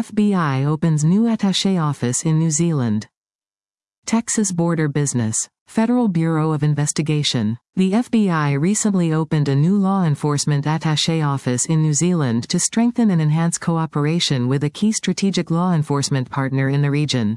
FBI opens new attaché office in New Zealand. Texas Border Business. Federal Bureau of Investigation. The FBI recently opened a new law enforcement attaché office in New Zealand to strengthen and enhance cooperation with a key strategic law enforcement partner in the region.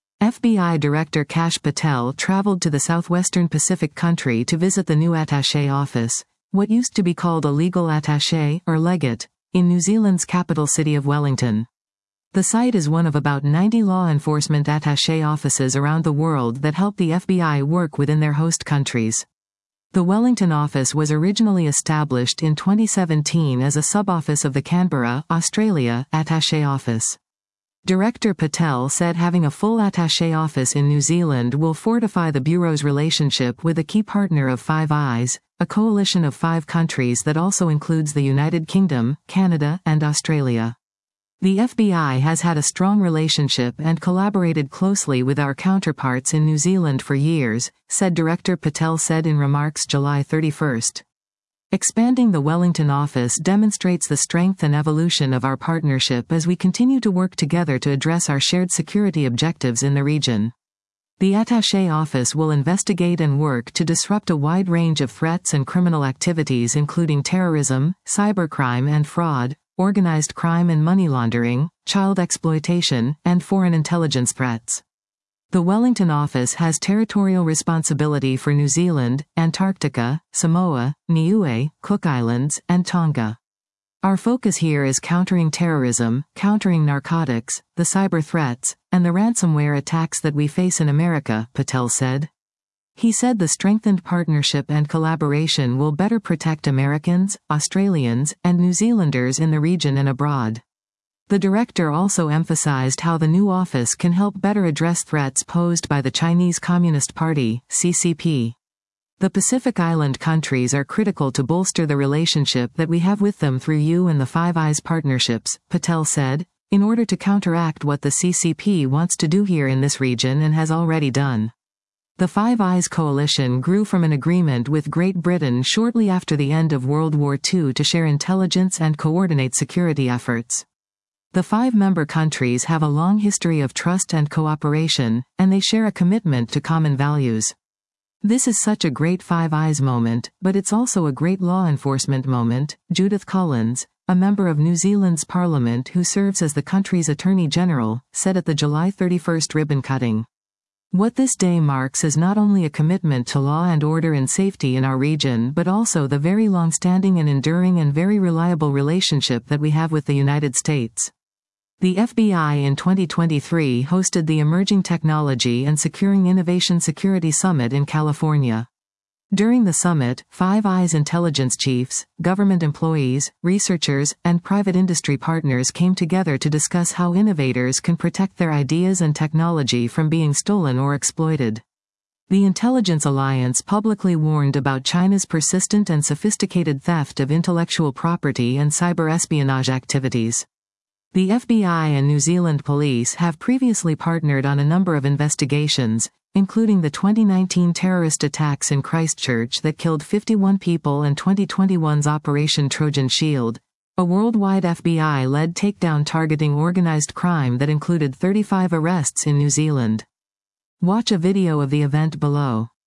FBI Director Kash Patel traveled to the southwestern Pacific country to visit the new attaché office, what used to be called a legal attaché, or legate, in New Zealand's capital city of Wellington. The site is one of about 90 law enforcement attaché offices around the world that help the FBI work within their host countries. The Wellington office was originally established in 2017 as a sub-office of the Canberra, Australia, attaché office. Director Patel said having a full attaché office in New Zealand will fortify the Bureau's relationship with a key partner of Five Eyes, a coalition of 5 countries that also includes the United Kingdom, Canada, and Australia. The FBI has had a strong relationship and collaborated closely with our counterparts in New Zealand for years, said Director Patel said in remarks July 31. Expanding the Wellington office demonstrates the strength and evolution of our partnership as we continue to work together to address our shared security objectives in the region. The attaché office will investigate and work to disrupt a wide range of threats and criminal activities including terrorism, cybercrime and fraud, organized crime and money laundering, child exploitation, and foreign intelligence threats. The Wellington office has territorial responsibility for New Zealand, Antarctica, Samoa, Niue, Cook Islands, and Tonga. Our focus here is countering terrorism, countering narcotics, the cyber threats, and the ransomware attacks that we face in America, Patel said. He said the strengthened partnership and collaboration will better protect Americans, Australians, and New Zealanders in the region and abroad. The director also emphasized how the new office can help better address threats posed by the Chinese Communist Party, CCP. The Pacific Island countries are critical to bolster the relationship that we have with them through you and the Five Eyes partnerships, Patel said, in order to counteract what the CCP wants to do here in this region and has already done. The Five Eyes coalition grew from an agreement with Great Britain shortly after the end of World War II to share intelligence and coordinate security efforts. The 5 member countries have a long history of trust and cooperation, and they share a commitment to common values. This is such a great Five Eyes moment, but it's also a great law enforcement moment, Judith Collins, a member of New Zealand's Parliament who serves as the country's Attorney General, said at the July 31 ribbon cutting. What this day marks is not only a commitment to law and order and safety in our region but also the very long-standing and enduring and very reliable relationship that we have with the United States. The FBI in 2023 hosted the Emerging Technology and Securing Innovation Security Summit in California. During the summit, Five Eyes intelligence chiefs, government employees, researchers, and private industry partners came together to discuss how innovators can protect their ideas and technology from being stolen or exploited. The Intelligence Alliance publicly warned about China's persistent and sophisticated theft of intellectual property and cyber espionage activities. The FBI and New Zealand Police have previously partnered on a number of investigations, including the 2019 terrorist attacks in Christchurch that killed 51 people and 2021's Operation Trojan Shield, a worldwide FBI-led takedown targeting organized crime that included 35 arrests in New Zealand. Watch a video of the event below.